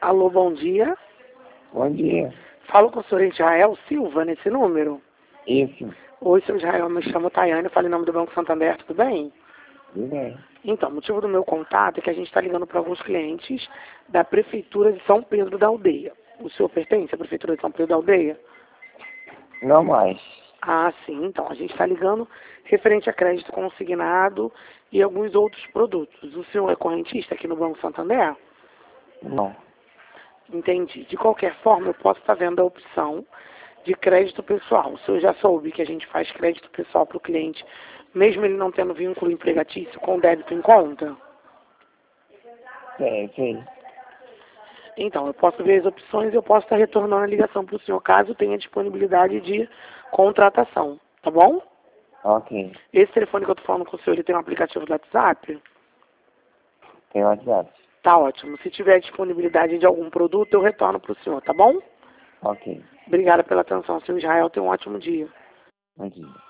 Alô, bom dia. Bom dia. Falo com o senhor Israel Silva nesse número. Isso. Oi, senhor Israel, me chamo Tayane, eu falo em nome do Banco Santander, tudo bem? Tudo bem. Então, o motivo do meu contato é que a gente está ligando para alguns clientes da Prefeitura de São Pedro da Aldeia. O senhor pertence à Prefeitura de São Pedro da Aldeia? Não mais. Ah, sim. Então, a gente está ligando referente a crédito consignado e alguns outros produtos. O senhor é correntista aqui no Banco Santander? Não. Entendi. De qualquer forma, eu posso estar vendo a opção de crédito pessoal. O senhor já soube que a gente faz crédito pessoal para o cliente, mesmo ele não tendo vínculo empregatício, com débito em conta? Sei. Então, eu posso ver as opções e eu posso estar retornando a ligação para o senhor, caso tenha disponibilidade de contratação. Tá bom? Ok. Esse telefone que eu estou falando com o senhor, ele tem um aplicativo do WhatsApp? Tem WhatsApp. Tá ótimo. Se tiver disponibilidade de algum produto, eu retorno para o senhor, tá bom? Ok. Obrigada pela atenção, senhor Israel. Tenha um ótimo dia. Bom dia.